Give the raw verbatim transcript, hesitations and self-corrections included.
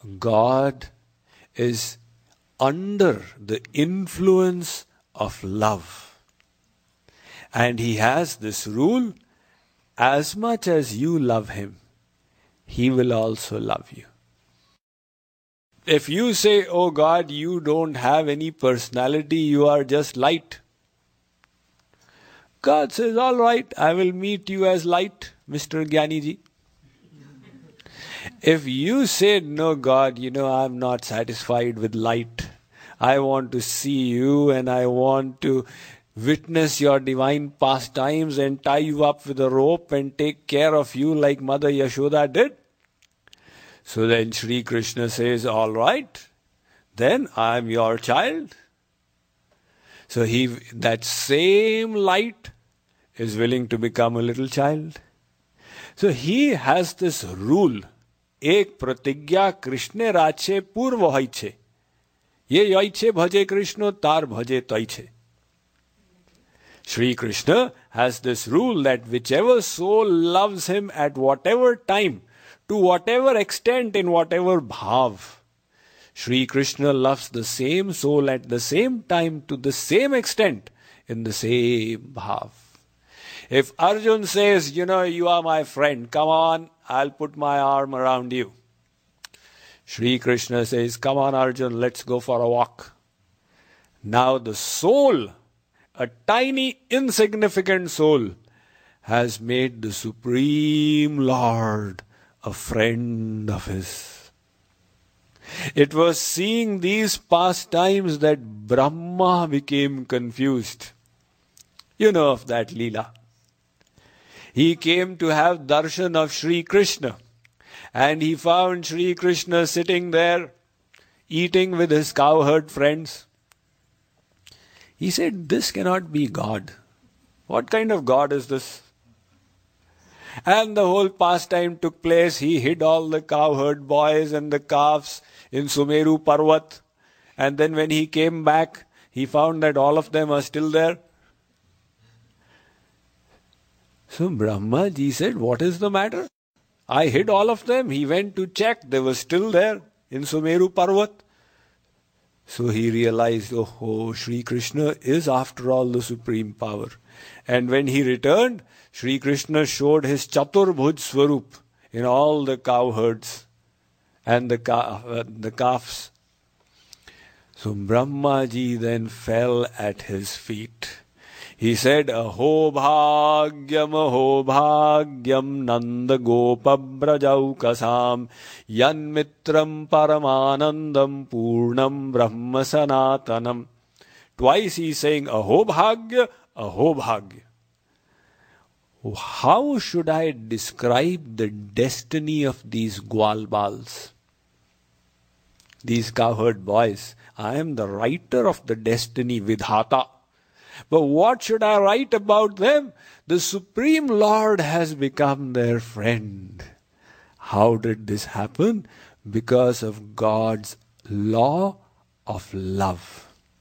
God is under the influence of love. And He has this rule, as much as you love Him, He will also love you. If you say, oh God, you don't have any personality, you are just light. God says, all right, I will meet you as light, Mister Gyaniji. If you say, no God, you know, I'm not satisfied with light. I want to see you and I want to witness your divine pastimes and tie you up with a rope and take care of you like Mother Yashoda did. So then Sri Krishna says, all right, then I am your child. So he, that same light is willing to become a little child. So he has this rule, ek pratigya Krishna rache purva haiche. Ye yaiche bhaje Krishna tar bhaje taiche. Sri Krishna has this rule that whichever soul loves him at whatever time, to whatever extent, in whatever bhav, Sri Krishna loves the same soul at the same time, to the same extent, in the same bhav. If Arjun says, you know, you are my friend, come on, I'll put my arm around you. Sri Krishna says, come on Arjun, let's go for a walk. Now the soul, a tiny insignificant soul, has made the Supreme Lord a friend of his. It was seeing these pastimes that Brahma became confused. You know of that Leela. He came to have darshan of Sri Krishna, and he found Sri Krishna sitting there eating with his cowherd friends. He said, this cannot be God. What kind of God is this? And the whole pastime took place. He hid all the cowherd boys and the calves in Sumeru Parvat. And then when he came back, he found that all of them are still there. So Brahma ji said, what is the matter? I hid all of them. He went to check. They were still there in Sumeru Parvat. So he realized, oh, oh, Sri Krishna is after all the supreme power. And when he returned, Sri Krishna showed his Chaturbhuj Swarup in all the cowherds and the, ca- uh, the calves. So Brahma ji then fell at his feet. He said, Aho bhagyam, aho bhagyam, nanda gopa brajau kasam, yan mitram paramanandam purnam brahma sanatanam. Twice he is saying, aho bhagya, aho bhagya. How should I describe the destiny of these Gwalbals? These cowherd boys. I am the writer of the destiny, Vidhata. But what should I write about them? The Supreme Lord has become their friend. How did this happen? Because of God's law of love.